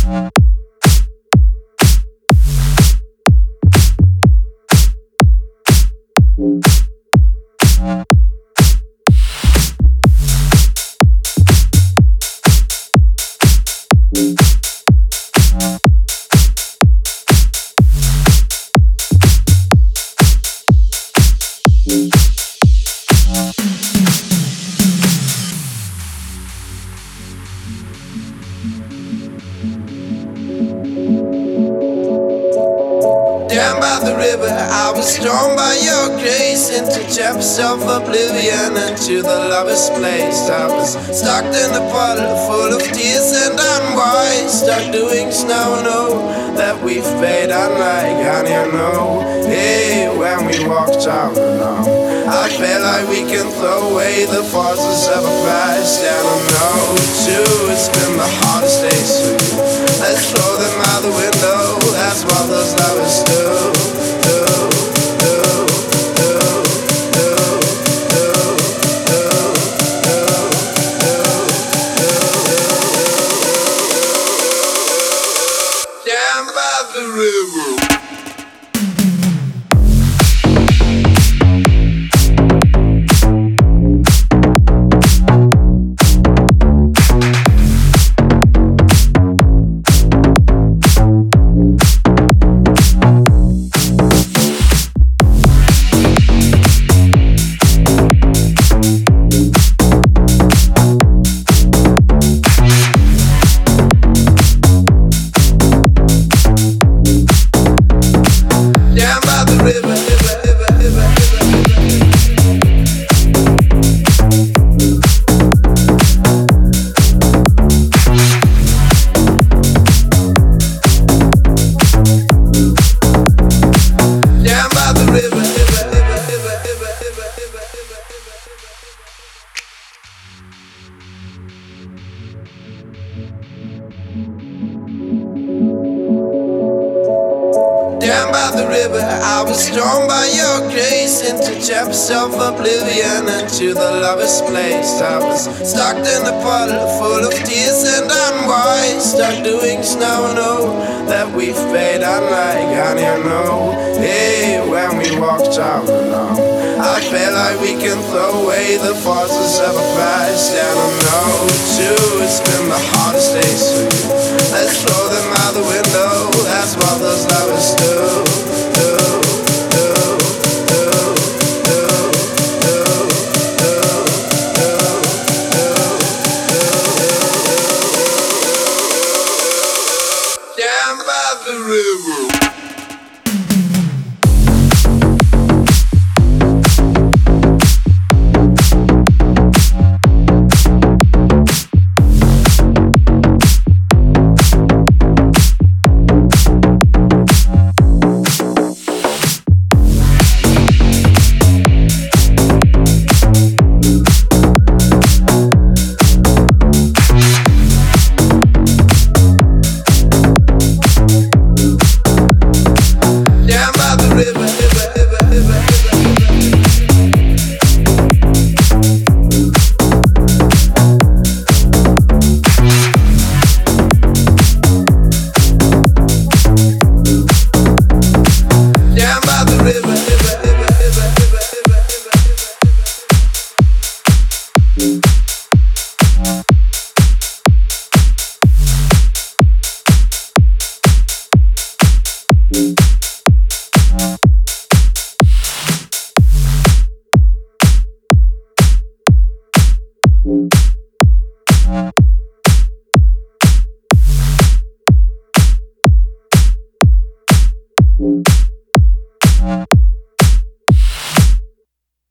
Down by the river, I was drawn by your grace into depths of oblivion, into the lover's place. I was stuck in a puddle full of tears and unwise, stuck doing snow. Know that we've paid unlike honey, I know. Hey, when we walked out alone, I felt like we can throw away the forces of a past. And I know too, it's been the hardest days for you. Let's throw them out the window. That's what those lovers do. Down by the river. Down by the river, I was drawn by your grace into depths of oblivion, into the lover's place. I was stuck in a puddle full of tears and unwise, stuck doing snow. Know that we've paid unlike honey, I know. Hey, when we walked out alone, I felt like we can throw away the forces of a past. And I know too, it's been the hardest days for you. Let's throw them out the window. That's what those lovers do. Down by the river. Mm-hmm.